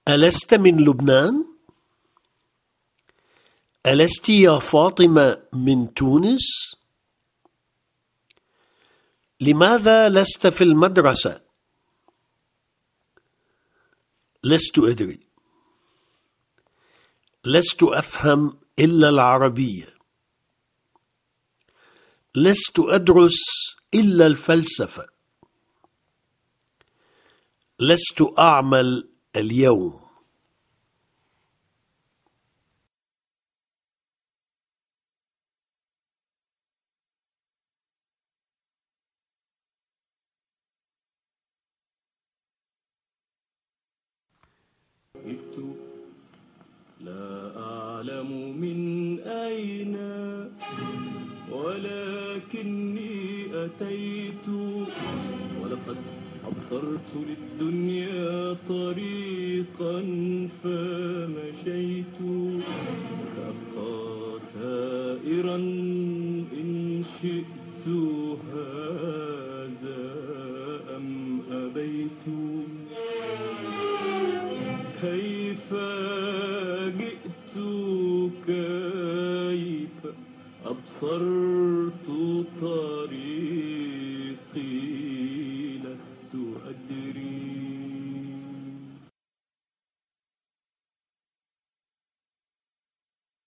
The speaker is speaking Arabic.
ألست من لبنان؟ ألست يا فاطمة من تونس؟ لماذا لست في المدرسة؟ لست أدري. لست أفهم إلا العربية. لست أدرس إلا الفلسفة. لست أعمل اليوم. جئت لا أعلم من أين، ولكني أتيت، ولقد أبصرت للدنيا طريقا فمشيت، وسأبقى سائرا إن شئت هذا أم أبيت. كيف جئت كيف أبصرت